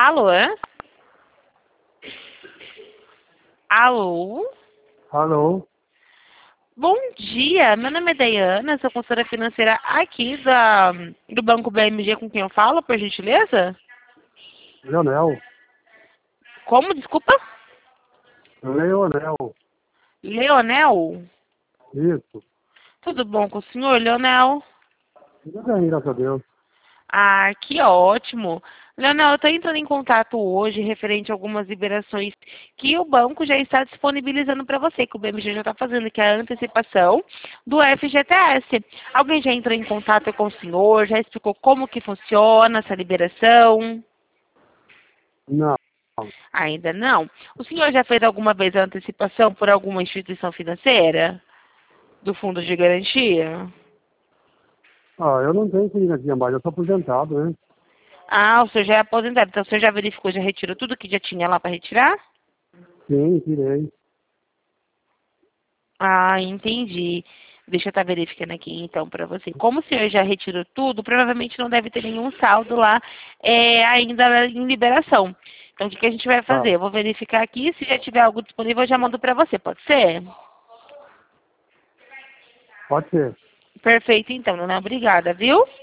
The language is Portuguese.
Alô? Alô? Alô? Bom dia, meu nome é Dayana, sou consultora financeira aqui do Banco BMG, com quem eu falo, por gentileza? Leonel. Como, desculpa? Leonel. Leonel? Isso. Tudo bom com o senhor, Leonel? Tudo bem, graças a Deus. Ah, que ótimo. Leonel, eu estou entrando em contato hoje referente a algumas liberações que o banco já está disponibilizando para você, que o BMG já está fazendo, que é a antecipação do FGTS. Alguém já entrou em contato com o senhor, já explicou como que funciona essa liberação? Não. Ainda não? O senhor já fez alguma vez a antecipação por alguma instituição financeira? Do fundo de garantia? Eu não tenho cliente mais, eu sou aposentado, né? Ah, o senhor já é aposentado, então o senhor já verificou, já retirou tudo que já tinha lá para retirar? Sim, tirei. Ah, entendi. Deixa eu estar verificando aqui então para você. Como o senhor já retirou tudo, provavelmente não deve ter nenhum saldo lá ainda em liberação. Então, o que a gente vai Tá. fazer? Eu vou verificar aqui, se já tiver algo disponível, eu já mando para você, pode ser? Pode ser. Perfeito, então, Dona. Obrigada, viu?